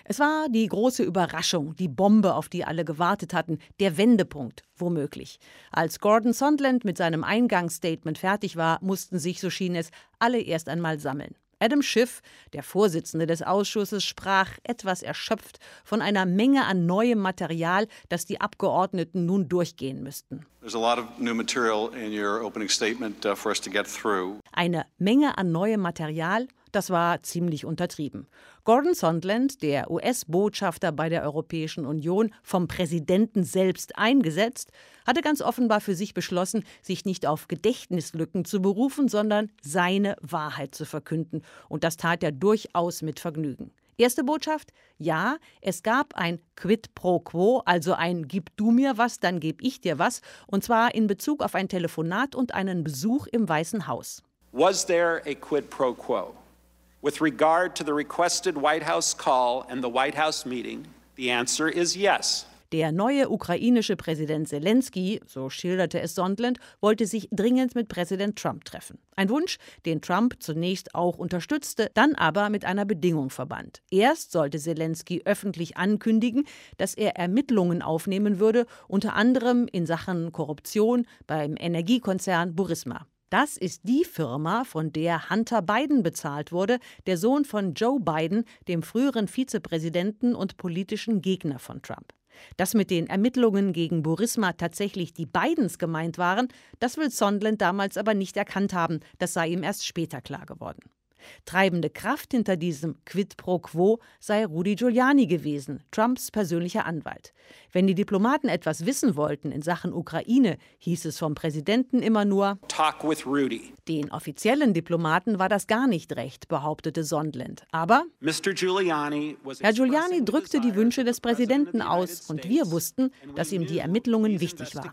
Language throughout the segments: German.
Es war die große Überraschung, die Bombe, auf die alle gewartet hatten, der Wendepunkt, womöglich. Als Gordon Sondland mit seinem Eingangsstatement fertig war, mussten sich, so schien es, alle erst einmal sammeln. Adam Schiff, der Vorsitzende des Ausschusses, sprach etwas erschöpft von einer Menge an neuem Material, das die Abgeordneten nun durchgehen müssten. Eine Menge an neuem Material, das war ziemlich untertrieben. Gordon Sondland, der US-Botschafter bei der Europäischen Union, vom Präsidenten selbst eingesetzt, hatte ganz offenbar für sich beschlossen, sich nicht auf Gedächtnislücken zu berufen, sondern seine Wahrheit zu verkünden. Und das tat er durchaus mit Vergnügen. Erste Botschaft: Ja, es gab ein Quid pro quo, also ein Gib du mir was, dann geb ich dir was, und zwar in Bezug auf ein Telefonat und einen Besuch im Weißen Haus. Was there a quid pro quo? With regard to the requested White House call and the White House meeting, the answer is yes. Der neue ukrainische Präsident Selenskyj, so schilderte es Sondland, wollte sich dringend mit Präsident Trump treffen. Ein Wunsch, den Trump zunächst auch unterstützte, dann aber mit einer Bedingung verband. Erst sollte Selenskyj öffentlich ankündigen, dass er Ermittlungen aufnehmen würde, unter anderem in Sachen Korruption beim Energiekonzern Burisma. Das ist die Firma, von der Hunter Biden bezahlt wurde, der Sohn von Joe Biden, dem früheren Vizepräsidenten und politischen Gegner von Trump. Dass mit den Ermittlungen gegen Burisma tatsächlich die Bidens gemeint waren, das will Sondland damals aber nicht erkannt haben. Das sei ihm erst später klar geworden. Treibende Kraft hinter diesem Quid pro quo sei Rudy Giuliani gewesen, Trumps persönlicher Anwalt. Wenn die Diplomaten etwas wissen wollten in Sachen Ukraine, hieß es vom Präsidenten immer nur Talk with Rudy. Den offiziellen Diplomaten war das gar nicht recht, behauptete Sondland. Aber Herr Giuliani drückte die Wünsche des Präsidenten aus und wir wussten, dass ihm die Ermittlungen wichtig waren.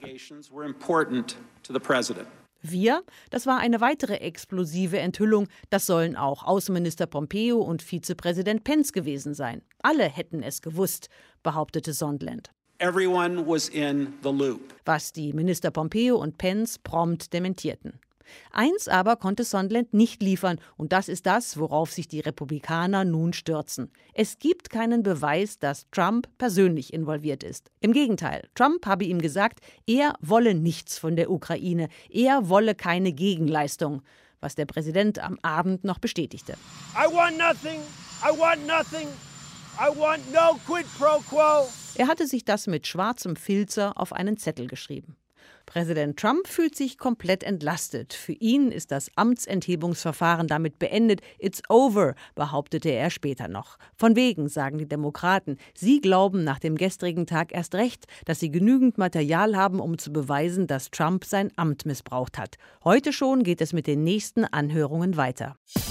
Wir, das war eine weitere explosive Enthüllung, das sollen auch Außenminister Pompeo und Vizepräsident Pence gewesen sein. Alle hätten es gewusst, behauptete Sondland. Everyone was in the loop. Was die Minister Pompeo und Pence prompt dementierten. Eins aber konnte Sondland nicht liefern, und das ist das, worauf sich die Republikaner nun stürzen. Es gibt keinen Beweis, dass Trump persönlich involviert ist. Im Gegenteil, Trump habe ihm gesagt, er wolle nichts von der Ukraine, er wolle keine Gegenleistung, was der Präsident am Abend noch bestätigte. I want nothing, I want nothing, I want no quid pro quo. Er hatte sich das mit schwarzem Filzer auf einen Zettel geschrieben. Präsident Trump fühlt sich komplett entlastet. Für ihn ist das Amtsenthebungsverfahren damit beendet. It's over, behauptete er später noch. Von wegen, sagen die Demokraten. Sie glauben nach dem gestrigen Tag erst recht, dass sie genügend Material haben, um zu beweisen, dass Trump sein Amt missbraucht hat. Heute schon geht es mit den nächsten Anhörungen weiter.